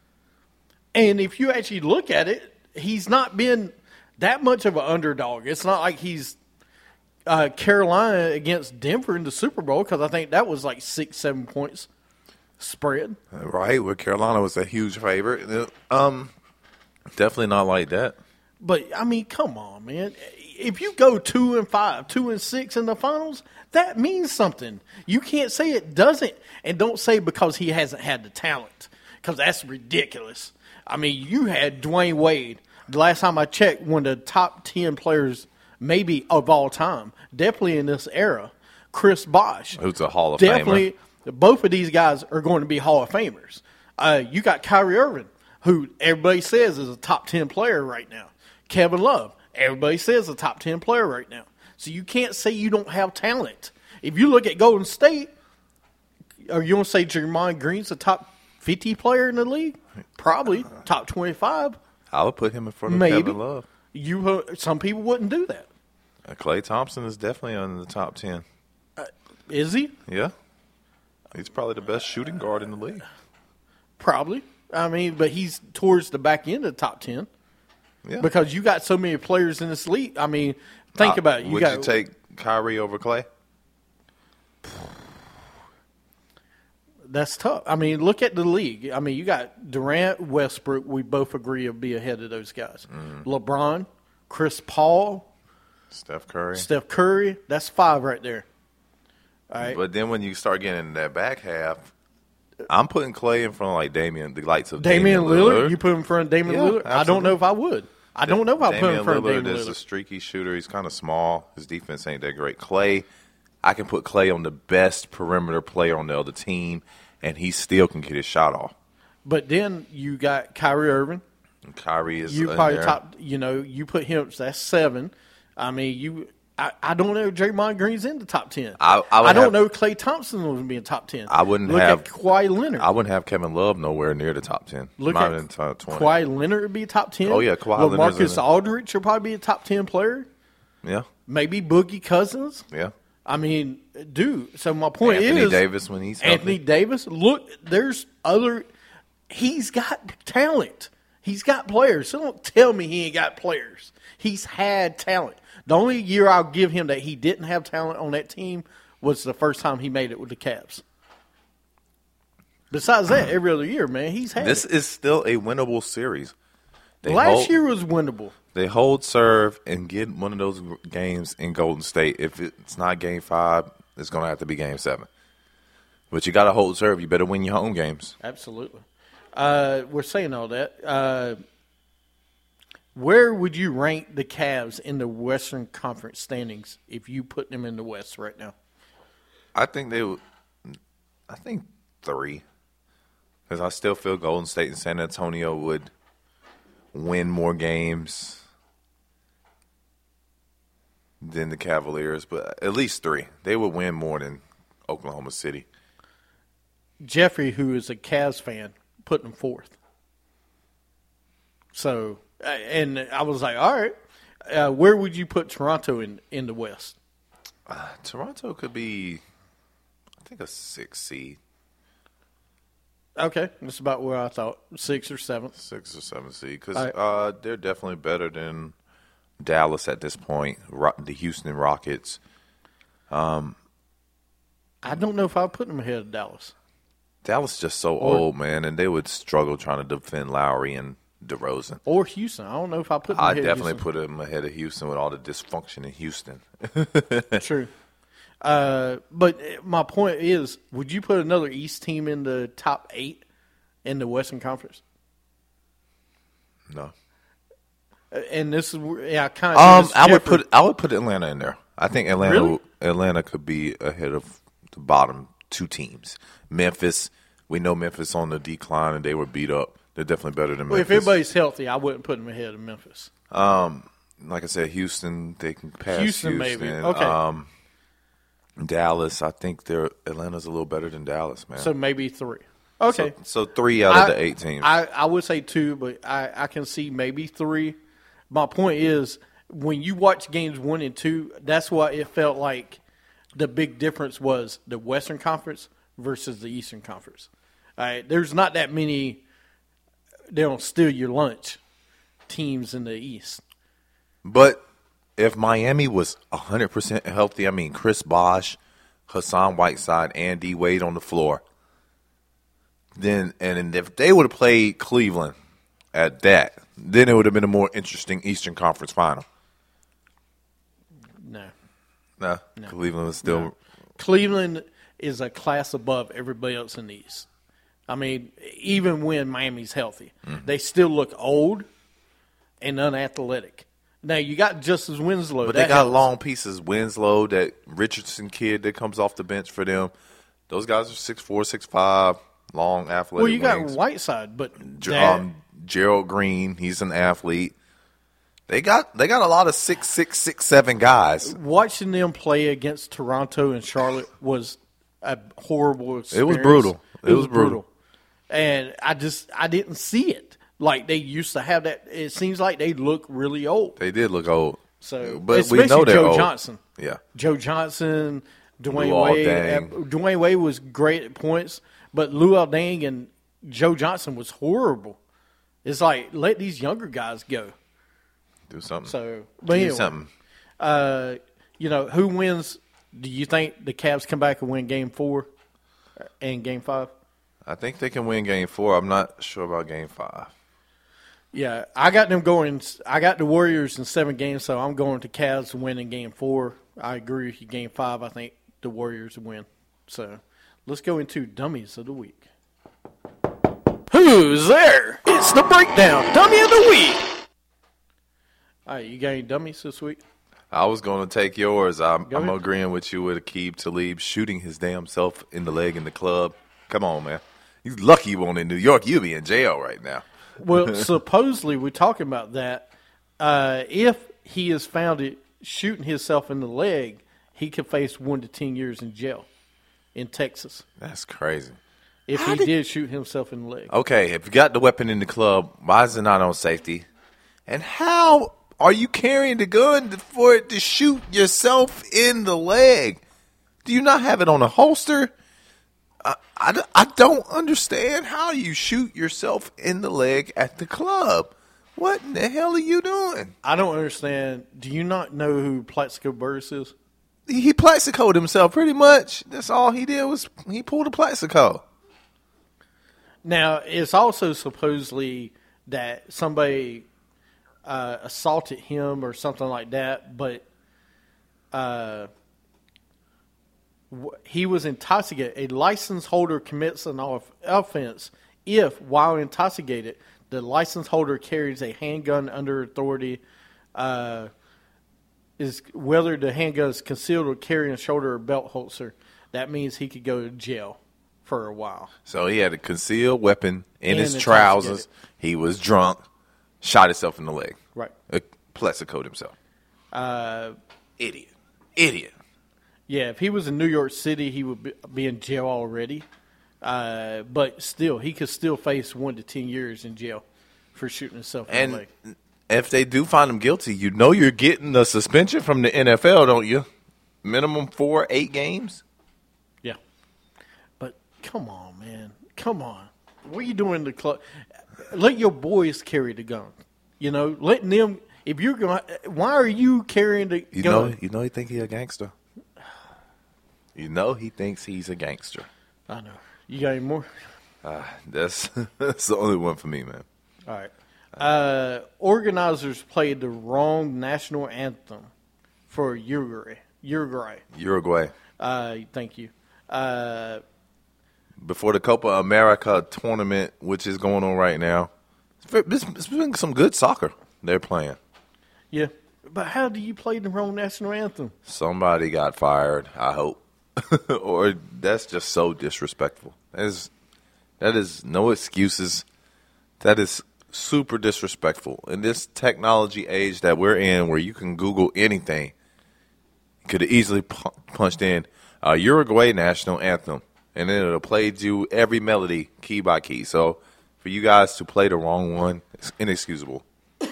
Speaker 1: And if you actually look at it, he's not been that much of an underdog. It's not like he's uh, Carolina against Denver in the Super Bowl, because I think that was like six, seven points. Spread.
Speaker 2: Right, where Carolina was a huge favorite. Um, definitely not like that.
Speaker 1: But, I mean, come on, man. If you go two and five, two and six in the finals, that means something. You can't say it doesn't, and don't say because he hasn't had the talent, because that's ridiculous. I mean, you had Dwayne Wade. The last time I checked, one of the top ten players maybe of all time, definitely in this era. Chris Bosh.
Speaker 2: Who's a Hall of
Speaker 1: definitely,
Speaker 2: Famer.
Speaker 1: Both of these guys are going to be Hall of Famers. Uh, you got Kyrie Irving, who everybody says is a top ten player right now. Kevin Love, everybody says is a top ten player right now. So you can't say you don't have talent. If you look at Golden State, are you going to say Draymond Green's a top fifty player in the league? Probably. Top twenty-five.
Speaker 2: I would put him in front of
Speaker 1: Maybe.
Speaker 2: Kevin Love.
Speaker 1: You, uh, some people wouldn't do that.
Speaker 2: Uh, Klay Thompson is definitely on the top ten.
Speaker 1: Uh, is he?
Speaker 2: Yeah. He's probably the best shooting guard in the league.
Speaker 1: Probably. I mean, but he's towards the back end of the top ten.
Speaker 2: Yeah.
Speaker 1: Because you got so many players in this league. I mean, think
Speaker 2: uh,
Speaker 1: about it. You
Speaker 2: would
Speaker 1: got,
Speaker 2: you take Kyrie over Klay?
Speaker 1: That's tough. I mean, look at the league. I mean, you got Durant, Westbrook. We both agree will be ahead of those guys. Mm. LeBron, Chris Paul,
Speaker 2: Steph Curry.
Speaker 1: Steph Curry. That's five right there. All right.
Speaker 2: But then when you start getting in that back half, I'm putting Klay in front of like Damian, the lights of
Speaker 1: Damian,
Speaker 2: Damian
Speaker 1: Lillard.
Speaker 2: Lillard.
Speaker 1: You put him in front of Damian
Speaker 2: Yeah,
Speaker 1: Lillard?
Speaker 2: absolutely.
Speaker 1: I don't know if I would. I don't know if I put him in front
Speaker 2: Lillard
Speaker 1: of Damian
Speaker 2: is
Speaker 1: Lillard.
Speaker 2: a streaky shooter. He's kind of small. His defense ain't that great. Klay, I can put Klay on the best perimeter player on the other team, and he still can get his shot off.
Speaker 1: But then you got Kyrie Irving.
Speaker 2: And Kyrie is
Speaker 1: You
Speaker 2: in
Speaker 1: probably
Speaker 2: there.
Speaker 1: top. You know, you put him. That's seven. I mean, you. I, I don't know if Draymond Green's in the top ten.
Speaker 2: I- I would
Speaker 1: I don't
Speaker 2: have-
Speaker 1: know if Klay Thompson was be in top ten.
Speaker 2: I wouldn't
Speaker 1: Look
Speaker 2: have-
Speaker 1: at Kawhi Leonard.
Speaker 2: I wouldn't have Kevin Love nowhere near the top ten.
Speaker 1: Look
Speaker 2: Not
Speaker 1: at
Speaker 2: in the top twenty.
Speaker 1: Kawhi Leonard would be top ten.
Speaker 2: Oh, yeah, Kawhi Leonard's in
Speaker 1: LaMarcus
Speaker 2: there.
Speaker 1: Aldridge should probably be a top ten player.
Speaker 2: Yeah,
Speaker 1: Maybe Boogie Cousins.
Speaker 2: yeah.
Speaker 1: I mean, dude. So my point
Speaker 2: Anthony
Speaker 1: is
Speaker 2: Davis when he's
Speaker 1: Anthony
Speaker 2: healthy.
Speaker 1: Davis. Look, there's other. he's got talent. He's got players. So don't tell me he ain't got players. He's had talent. The only year I'll give him that he didn't have talent on that team was the first time he made it with the Cavs. Besides that, every other year, man, he's had
Speaker 2: This
Speaker 1: it.
Speaker 2: is still a winnable series. They
Speaker 1: Last
Speaker 2: hold,
Speaker 1: year was winnable.
Speaker 2: They hold serve and get one of those games in Golden State. If it's not game five, it's going to have to be game seven. But you got to hold serve. You better win your home games.
Speaker 1: Absolutely. Uh, we're saying all that. Uh, where would you rank the Cavs in the Western Conference standings if you put them in the West right now?
Speaker 2: I think they would. I think three. Because I still feel Golden State and San Antonio would win more games than the Cavaliers, but at least three. They would win more than Oklahoma City.
Speaker 1: Jeffrey, who is a Cavs fan, put them fourth. So, uh, and I was like, all right, uh, where would you put Toronto in, in the West?
Speaker 2: Uh, Toronto could be, I think, a six seed.
Speaker 1: Okay, that's about where I thought, six or seven.
Speaker 2: Six or seven seed. Because
Speaker 1: right.
Speaker 2: uh, they're definitely better than Dallas at this point, Ro- the Houston Rockets. Um,
Speaker 1: I don't know if I'd put them ahead of Dallas.
Speaker 2: Dallas is just so
Speaker 1: Or-
Speaker 2: old, man, and they would struggle trying to defend Lowry and DeRozan.
Speaker 1: Or Houston. I don't know if I put them
Speaker 2: I
Speaker 1: ahead
Speaker 2: definitely
Speaker 1: of Houston.
Speaker 2: put them ahead of Houston with all the dysfunction in Houston.
Speaker 1: True. Uh, but my point is, would you put another East team in the top eight in the Western Conference?
Speaker 2: No.
Speaker 1: Uh, And this is where yeah, I kind of
Speaker 2: Um, I would put I would put Atlanta in there. I think Atlanta
Speaker 1: Really?
Speaker 2: Atlanta could be ahead of the bottom two teams. Memphis, we know Memphis on the decline and they were beat up. They're definitely better than
Speaker 1: Well,
Speaker 2: Memphis.
Speaker 1: if everybody's healthy, I wouldn't put them ahead of Memphis.
Speaker 2: Like I said, Houston, they can pass
Speaker 1: Houston,
Speaker 2: Houston.
Speaker 1: maybe. Okay.
Speaker 2: Um, Dallas, I think they're Atlanta's a little better than Dallas, man.
Speaker 1: So maybe three. Okay.
Speaker 2: So, so three out of
Speaker 1: I,
Speaker 2: the eight teams.
Speaker 1: I, I would say two, but I, I can see maybe three. My point is, when you watch games one and two, that's why it felt like the big difference was the Western Conference versus the Eastern Conference. All right, there's not that many, they don't steal your lunch teams in the East.
Speaker 2: But if Miami was one hundred percent healthy, I mean, Chris Bosh, Hassan Whiteside, and D Wade on the floor, then and if they would have played Cleveland at that, then it would have been a more interesting Eastern Conference final.
Speaker 1: No.
Speaker 2: No, Cleveland was still.
Speaker 1: No. Cleveland is a class above everybody else in the East. I mean, even when Miami's healthy,
Speaker 2: Mm-hmm.
Speaker 1: they still look old and unathletic. Now, you got Justice Winslow.
Speaker 2: But
Speaker 1: that
Speaker 2: they got
Speaker 1: helps.
Speaker 2: long pieces. Winslow, that Richardson kid that comes off the bench for them. Those guys are six four, six five, long athletic.
Speaker 1: Well, you got
Speaker 2: wings.
Speaker 1: Whiteside, but
Speaker 2: Ger-
Speaker 1: that-
Speaker 2: um, Gerald Green, he's an athlete. They got they got a lot of six six six seven guys.
Speaker 1: watching them play against Toronto and Charlotte was a horrible experience.
Speaker 2: It was brutal. It was brutal.
Speaker 1: And I just I didn't see it like they used to have that. It seems like they look really old.
Speaker 2: They did look old.
Speaker 1: So,
Speaker 2: but we
Speaker 1: especially
Speaker 2: know they're
Speaker 1: Joe
Speaker 2: old.
Speaker 1: Johnson.
Speaker 2: Yeah.
Speaker 1: Joe Johnson, Dwayne
Speaker 2: Luol
Speaker 1: Wade.
Speaker 2: Deng.
Speaker 1: uh, Dwayne Wade was great at points, but Luol Deng and Joe Johnson was horrible. It's like, let these younger guys go.
Speaker 2: Do something.
Speaker 1: So, but
Speaker 2: Do
Speaker 1: anyway,
Speaker 2: something.
Speaker 1: uh, you know, who wins? Do you think the Cavs come back and win Game Four and Game Five?
Speaker 2: I think they can win game four. I'm not sure about game five.
Speaker 1: Yeah, I got them going. I got the Warriors in seven games, so I'm going to Cavs winning Game Four. I agree with you. Game Five, I think the Warriors win. So let's go into dummies of the week. Who's there? It's the breakdown dummy of the week. All right, you got any dummies this week?
Speaker 2: I was going to take yours. I'm,
Speaker 1: Go
Speaker 2: I'm
Speaker 1: ahead.
Speaker 2: agreeing with you with Aqib Talib shooting his damn self in the leg in the club. Come on, man. He's lucky he won't in New York. You'll be in jail right now.
Speaker 1: Well, supposedly we're talking about that. Uh, if he is found it shooting himself in the leg, he could face one to ten years in jail in Texas
Speaker 2: That's crazy.
Speaker 1: if he did, shoot himself in the leg.
Speaker 2: Okay, if you got the weapon in the club, why is it not on safety? And how are you carrying the gun for it to shoot yourself in the leg? Do you not have it on a holster? I, I, I don't understand how you shoot yourself in the leg at the club. What in the hell are you doing?
Speaker 1: I don't understand. Do you not know who Plaxico Burress is?
Speaker 2: He Plaxicoed himself pretty much. That's all he did was he pulled a Plaxico.
Speaker 1: Now, it's also supposedly that somebody uh, assaulted him or something like that, but uh, w- he was intoxicated. A license holder commits an off- offense if, while intoxicated, the license holder carries a handgun under authority, uh, is whether the handgun is concealed or carrying a shoulder or belt holster. That means he could go to jail for a while.
Speaker 2: So he had a concealed weapon in
Speaker 1: And
Speaker 2: his
Speaker 1: intoxicated.
Speaker 2: trousers. He was drunk, shot himself in the leg.
Speaker 1: Right.
Speaker 2: Uh, Plexicoed himself.
Speaker 1: Uh,
Speaker 2: Idiot. Idiot.
Speaker 1: yeah, if he was in New York City, he would be, be in jail already. Uh, but still, he could still face one to ten years in jail for shooting himself in the leg.
Speaker 2: And if they do find him guilty, you know you're getting the suspension from the N F L, don't you? Minimum four, eight games.
Speaker 1: Yeah. But come on, man. Come on. What are you doing in the club? Let your boys carry the gun. You know, letting them. If you're going, why are you carrying the
Speaker 2: You
Speaker 1: gun?
Speaker 2: know, you know, he think he a gangster. You know, he thinks he's a gangster.
Speaker 1: I know. You got any more?
Speaker 2: Uh, that's that's the only one for me, man.
Speaker 1: All right. Uh, organizers played the wrong national anthem for Uruguay. Uruguay.
Speaker 2: Uruguay.
Speaker 1: Uh, thank you. Uh,
Speaker 2: Before the Copa America tournament, which is going on right now, it's it's been some good soccer they're playing.
Speaker 1: yeah. But how do you play the wrong national anthem?
Speaker 2: Somebody got fired, I hope. Or that's just so disrespectful. That is, that is no excuses. That is super disrespectful. In this technology age that we're in where you can Google anything, you could have easily pu- punched in uh, Uruguay national anthem, and then it'll play you every melody key by key. So for you guys to play the wrong one, it's inexcusable.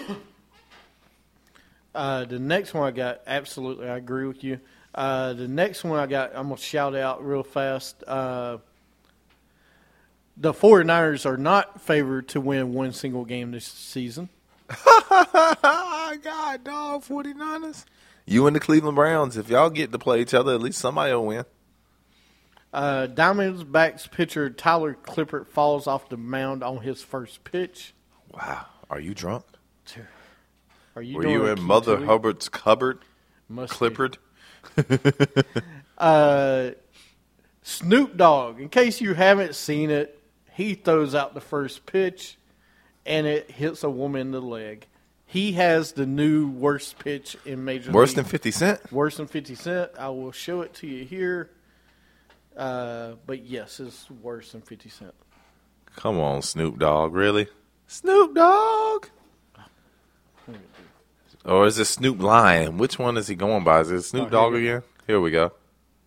Speaker 1: Uh, the next one I got, absolutely, I agree with you. Uh, the next one I got, I'm going to shout out real fast. Uh, the 49ers are not favored to win one single game this season.
Speaker 2: God, dog, 49ers. You and the Cleveland Browns, if y'all get to play each other, at least somebody will win.
Speaker 1: Uh, Diamondbacks pitcher Tyler Clippert falls off the mound on his first pitch.
Speaker 2: Wow. Are you drunk?
Speaker 1: Are you
Speaker 2: Were
Speaker 1: doing
Speaker 2: you
Speaker 1: a
Speaker 2: in
Speaker 1: Q
Speaker 2: Mother
Speaker 1: two?
Speaker 2: Hubbard's cupboard,
Speaker 1: Must be.
Speaker 2: Clippard?
Speaker 1: Uh, Snoop Dogg, in case you haven't seen it, he throws out the first pitch, and it hits a woman in the leg. He has the new worst pitch in Major
Speaker 2: Worse
Speaker 1: League.
Speaker 2: than fifty Cent?
Speaker 1: Worse than fifty Cent. I will show it to you here. Uh, but yes, it's worse than fifty Cent.
Speaker 2: Come on, Snoop Dogg. Really? Snoop Dogg? Or is it Snoop Lion? Which one is he going by? Is it Snoop
Speaker 1: Oh,
Speaker 2: Dogg
Speaker 1: here we
Speaker 2: again? Here we go.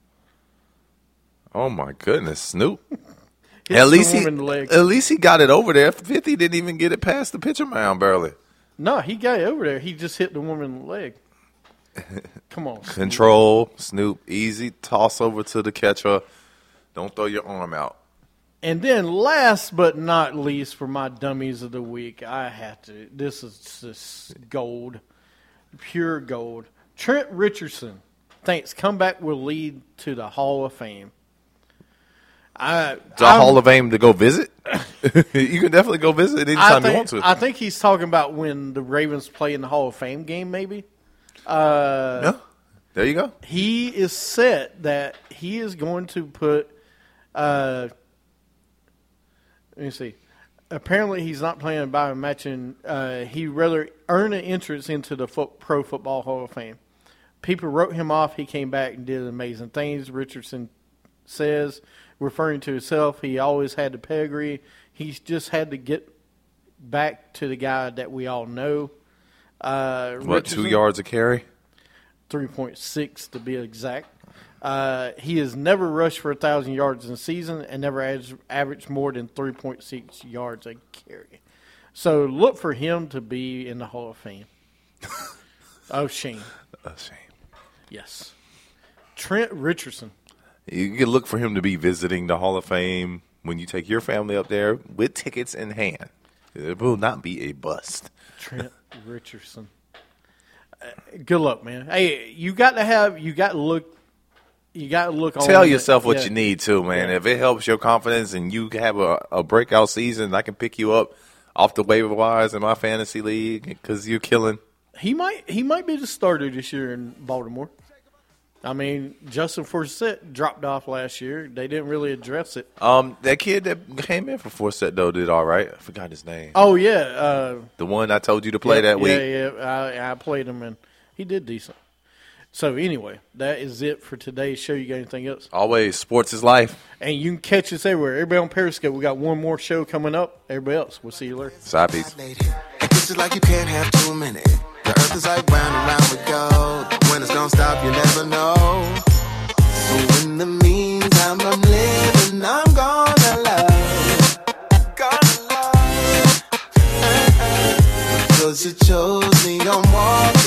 Speaker 2: Oh, my goodness. Snoop.
Speaker 1: Hits
Speaker 2: At least,
Speaker 1: the
Speaker 2: he,
Speaker 1: woman in the leg.
Speaker 2: at least he got it over there. fifty didn't even get it past the pitcher mound barely.
Speaker 1: No, he got it over there. He just hit the woman in the leg. Come on. Snoop.
Speaker 2: Control, Snoop, easy, toss over to the catcher. Don't throw your arm out.
Speaker 1: And then last but not least for my dummies of the week, I have to. This is just gold. Pure gold. Trent Richardson thinks comeback will lead to the Hall of Fame. I,
Speaker 2: The
Speaker 1: I'm-
Speaker 2: Hall of Fame to go visit? You can definitely go visit
Speaker 1: I
Speaker 2: anytime you want
Speaker 1: think,
Speaker 2: to.
Speaker 1: I think he's talking about when the Ravens play in the Hall of Fame game, maybe. Uh,
Speaker 2: yeah. There you go.
Speaker 1: He is set that he is going to put. Uh, let me see. Apparently, he's not playing by matching. Uh, he'd rather earn an entrance into the fo- Pro Football Hall of Fame. People wrote him off. He came back and did amazing things. Richardson says, referring to himself, he always had the pedigree. He's just had to get back to the guy that we all know. Uh,
Speaker 2: What, two
Speaker 1: Richardson-
Speaker 2: yards a carry?
Speaker 1: three point six to be exact. Uh, he has never rushed for one thousand yards in a season and never averaged, averaged more than three point six yards a carry. So look for him to be in the Hall of Fame. Oh, shame.
Speaker 2: A shame.
Speaker 1: Yes. Trent Richardson.
Speaker 2: You can look for him to be visiting the Hall of Fame when you take your family up there with tickets in hand. It will not be a bust.
Speaker 1: Trent Richardson. Uh, good luck, man. Hey, you got to have, you got to look, you got to look on.
Speaker 2: Tell yourself what
Speaker 1: yeah.
Speaker 2: you need to, man.
Speaker 1: Yeah.
Speaker 2: If it helps your confidence and you have a, a breakout season, I can pick you up off the waiver wires in my fantasy league because you're killing.
Speaker 1: He might, he might be the starter this year in Baltimore. I mean, Justin Forsett dropped off last year. They didn't really address it.
Speaker 2: Um, that kid that came in for Forsett, though, did all right. I forgot his name.
Speaker 1: Oh, yeah. Uh,
Speaker 2: the one I told you to play
Speaker 1: yeah,
Speaker 2: that week.
Speaker 1: Yeah, yeah. I, I played him, and he did decent. So, anyway, that is it for today's show. You got anything else?
Speaker 2: Always. Sports is life.
Speaker 1: And you can catch us everywhere. Everybody on Periscope, we got one more show coming up. Everybody else, we'll see you later.
Speaker 2: Side piece.
Speaker 4: It's just like you can't have too many. The earth is like round and round we go. When it's gonna stop, you never know. So in the meantime, I'm living, I'm gonna love. Gonna love. Because you chose me, I'm walking.